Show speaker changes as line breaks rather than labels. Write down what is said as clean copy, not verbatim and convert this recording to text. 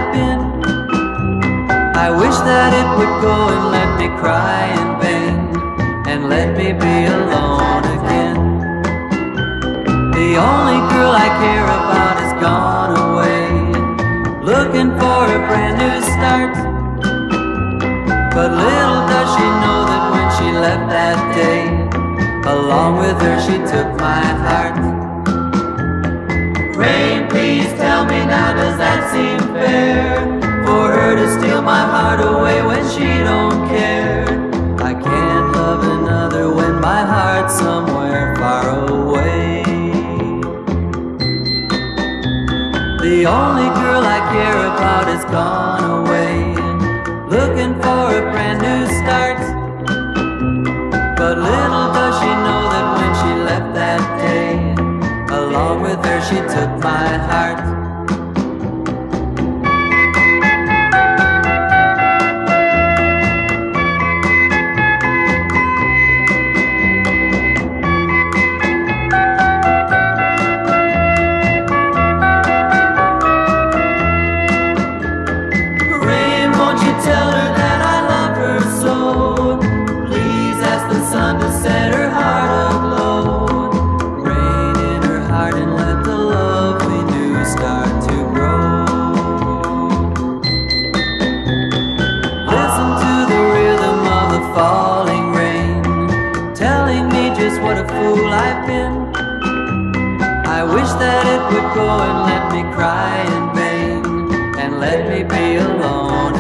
I've been. I wish that it would go and let me cry in vain, and let me be alone again. The only girl I care about has gone away, looking for a brand new start. But little does she know that when she left that day, along with her she took my heart. Rain, please tell me now, does that seem fair? For her to steal my heart away when she don't care. I can't love another when my heart's somewhere far away. The only girl I care about has gone away, looking for a brand new start. But little does she know that when she left that day, along with her she took my heart. Tell her that I love her so. Please ask the sun to set her heart aglow. Rain in her heart and let the love we knew start to grow. Listen to the rhythm of the falling rain, telling me just what a fool I've been. I wish that it would go and let me cry in vain, and let me be alone